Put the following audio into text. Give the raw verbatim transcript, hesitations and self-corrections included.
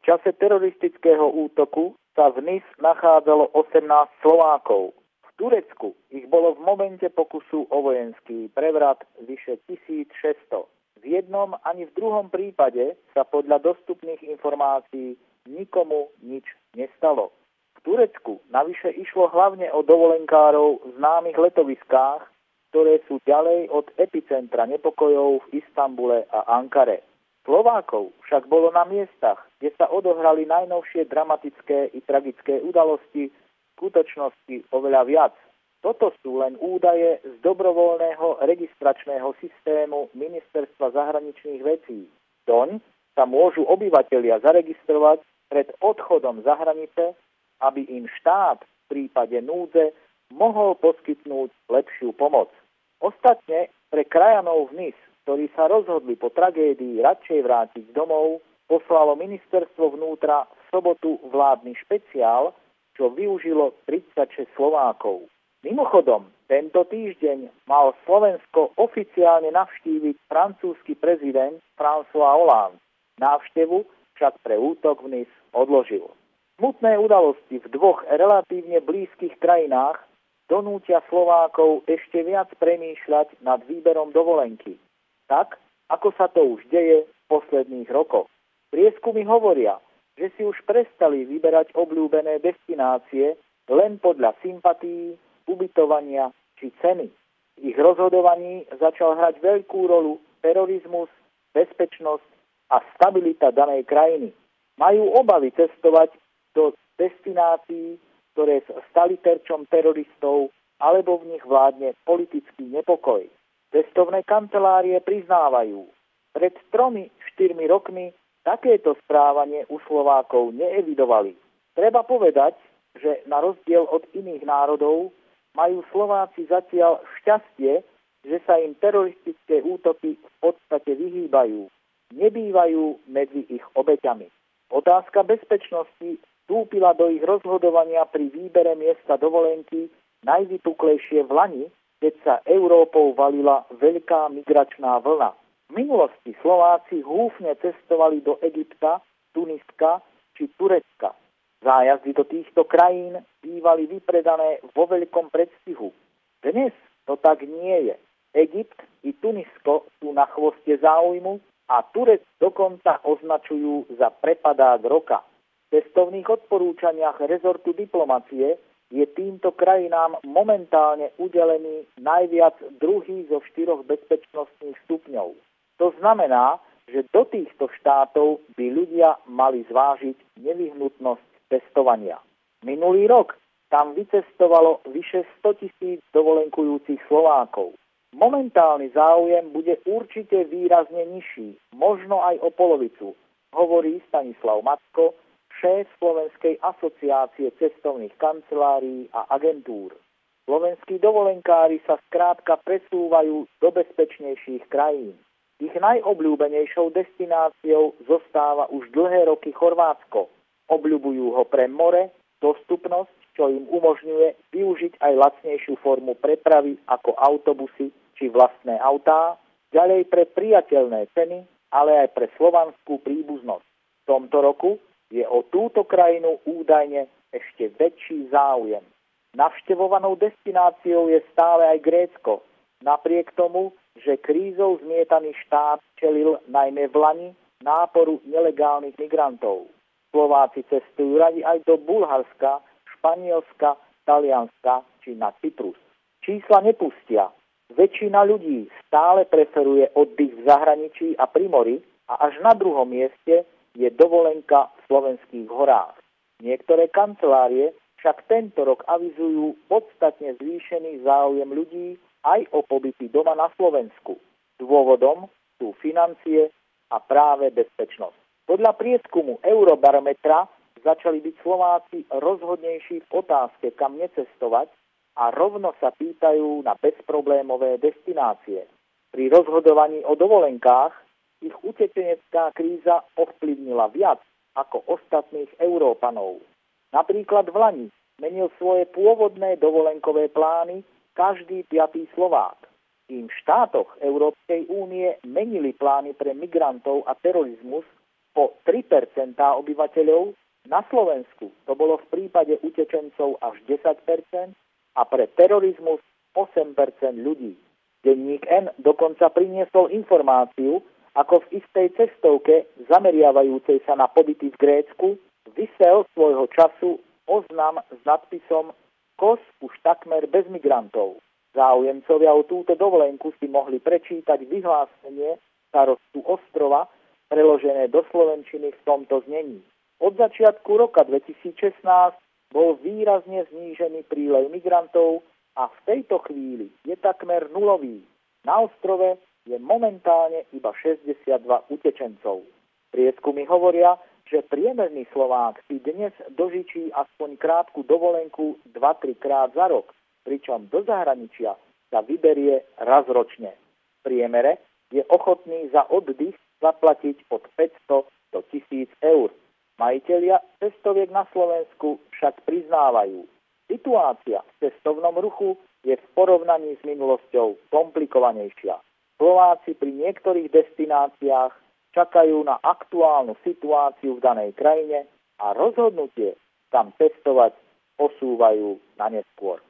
čase teroristického útoku sa v Nice nachádzalo osemnásť Slovákov. V Turecku ich bolo v momente pokusu o vojenský prevrat vyše tisícšesťsto. V jednom ani v druhom prípade sa podľa dostupných informácií nikomu nič nestalo. V Turecku navyše išlo hlavne o dovolenkárov v známych letoviskách, ktoré sú ďalej od epicentra nepokojov v Istanbule a Ankare. Slovákov však bolo na miestach, kde sa odohrali najnovšie dramatické i tragické udalosti, v skutočnosti oveľa viac. Toto sú len údaje z dobrovoľného registračného systému Ministerstva zahraničných vecí. Doň sa môžu obyvatelia zaregistrovať pred odchodom za hranice, aby im štát v prípade núdze mohol poskytnúť lepšiu pomoc. Ostatne pre krajanov v Nice, ktorí sa rozhodli po tragédii radšej vrátiť domov, poslalo ministerstvo vnútra v sobotu vládny špeciál, čo využilo tridsaťšesť Slovákov. Mimochodom, tento týždeň mal Slovensko oficiálne navštíviť francúzsky prezident François Hollande. Návštevu však pre útok v Nice odložil. Smutné udalosti v dvoch relatívne blízkych krajinách donútia Slovákov ešte viac premýšľať nad výberom dovolenky. Tak, ako sa to už deje v posledných rokoch. Prieskumy hovoria, že si už prestali vyberať obľúbené destinácie len podľa sympatií, ubytovania či ceny. V ich rozhodovaní začal hrať veľkú rolu terorizmus, bezpečnosť a stabilita danej krajiny. Majú obavy cestovať do destinácií, ktoré stali terčom teroristov alebo v nich vládne politický nepokoj. Cestovné kancelárie priznávajú, pred tromi, štyrmi rokmi takéto správanie u Slovákov neevidovali. Treba povedať, že na rozdiel od iných národov majú Slováci zatiaľ šťastie, že sa im teroristické útoky v podstate vyhýbajú. Nebývajú medzi ich obeťami. Otázka bezpečnosti vstúpila do ich rozhodovania pri výbere miesta dovolenky najvypuklejšie v Lani, keď sa Európou valila veľká migračná vlna. V minulosti Slováci húfne cestovali do Egypta, Tuniska či Turecka. Zájazdy do týchto krajín bývali vypredané vo veľkom predstihu. Dnes to tak nie je. Egypt i Tunisko sú na chvoste záujmu a Turec dokonca označujú za prepadák roka. V cestovných odporúčaniach rezortu diplomacie je týmto krajinám momentálne udelený najviac druhý zo štyroch bezpečnostných stupňov. To znamená, že do týchto štátov by ľudia mali zvážiť nevyhnutnosť cestovania. Minulý rok tam vycestovalo vyše sto tisíc dovolenkujúcich Slovákov. Momentálny záujem bude určite výrazne nižší, možno aj o polovicu, hovorí Stanislav Macko, šéf Slovenskej asociácie cestovných kancelárií a agentúr. Slovenskí dovolenkári sa skrátka presúvajú do bezpečnejších krajín. Ich najobľúbenejšou destináciou zostáva už dlhé roky Chorvátsko. Obľubujú ho pre more, dostupnosť, čo im umožňuje využiť aj lacnejšiu formu prepravy ako autobusy či vlastné autá, ďalej pre priateľné ceny, ale aj pre slovanskú príbuznosť. V tomto roku je o túto krajinu údajne ešte väčší záujem. Navštevovanou destináciou je stále aj Grécko. Napriek tomu, že krízou zmietaný štát čelil najmä v Lani náporu nelegálnych migrantov. Slováci cestujú radi aj do Bulharska, Španielska, Talianska či na Cyprus. Čísla nepustia. Väčšina ľudí stále preferuje oddych v zahraničí a pri mori a až na druhom mieste je dovolenka v slovenských horách. Niektoré kancelárie však tento rok avizujú podstatne zvýšený záujem ľudí aj o pobyty doma na Slovensku. Dôvodom sú financie a práve bezpečnosť. Podľa prieskumu Eurobarometra začali byť Slováci rozhodnejší v otázke, kam necestovať a rovno sa pýtajú na bezproblémové destinácie. Pri rozhodovaní o dovolenkách ich utečenecká kríza ovplyvnila viac ako ostatných Európanov. Napríklad v Lani menil svoje pôvodné dovolenkové plány každý piatý Slovák. Tým štátoch Európskej únie menili plány pre migrantov a terorizmus o tri percentá obyvateľov, na Slovensku to bolo v prípade utečencov až desať percent a pre terorizmus osem percent ľudí. Denník N dokonca priniesol informáciu, ako v istej cestovke zameriavajúcej sa na pobyty v Grécku visel svojho času oznam s nadpisom Kos už takmer bez migrantov. Záujemcovia o túto dovolenku si mohli prečítať vyhlásenie starostu ostrova, preložené do slovenčiny v tomto znení. Od začiatku roka dvetisícšestnásť bol výrazne znížený prílev migrantov a v tejto chvíli je takmer nulový. Na ostrove je momentálne iba šesťdesiatdva utečencov. Prieskumy hovoria, že priemerný Slovák si dnes dožičí aspoň krátku dovolenku dva tri krát za rok, pričom do zahraničia sa vyberie raz ročne. V priemere je ochotný za oddych zaplatiť od päťsto do tisíc eur. Majitelia cestoviek na Slovensku však priznávajú, situácia v cestovnom ruchu je v porovnaní s minulosťou komplikovanejšia. Slováci pri niektorých destináciách čakajú na aktuálnu situáciu v danej krajine a rozhodnutie tam cestovať posúvajú na neskôr.